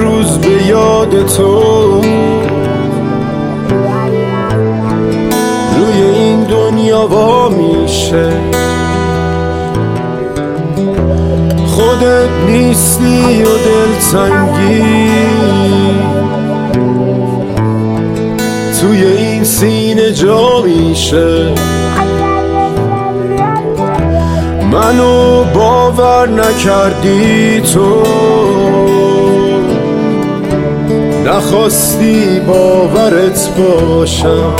روز به یاد تو روی این دنیا وا میشه. خودت نیستی و دلتنگی توی این سینه جا میشه. منو باور نکردی تو، نخواستی باورت باشم.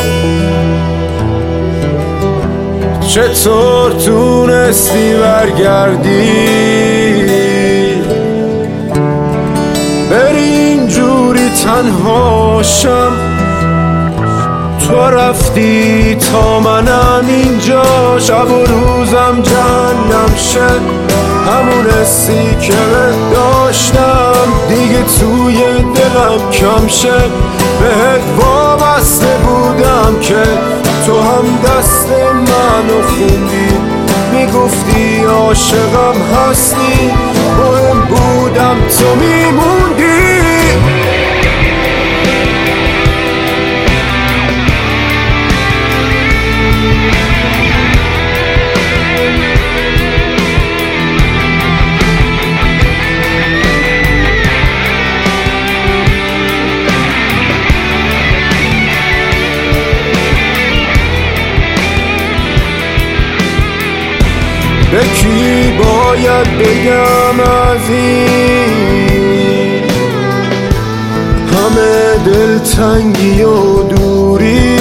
چطور تونستی برگردی بری اینجوری تنهاشم؟ تو رفتی تا منم اینجا شب و روزم جهنم شد. همون حسی که داشتم دیگه توی دلم کم شد. بهت وابسته بودم که تو هم دست منو خوندی، میگفتی عاشقم هستی، مهم بودم تو میموندی. به کی باید بگم از این همه دلتنگی و دوری؟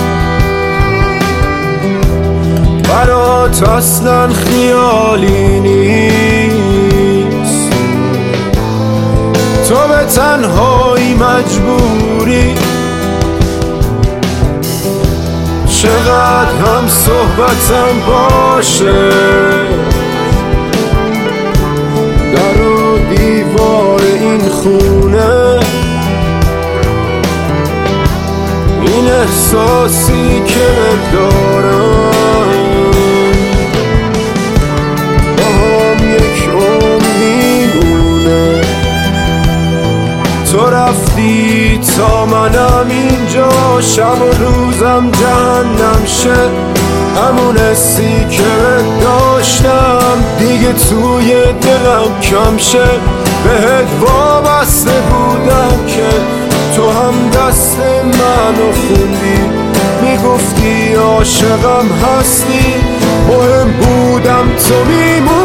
برات اصلا خیالی نیست، تو به تنهایی مجبوری. چقدر هم صحبتم باشه، در و دیوار این خونه، این احساسی که دارم با هم یک عمر میمونه. تو رفتی تا منم اینجا شب و روزم جهنم شد. همون حسی که داشتم دیگه توی دلم کم شد. بهت وابسته بودم که تو هم دست منو خوندی، میگفتی عاشقم هستی، مهم بودم تو میموندی.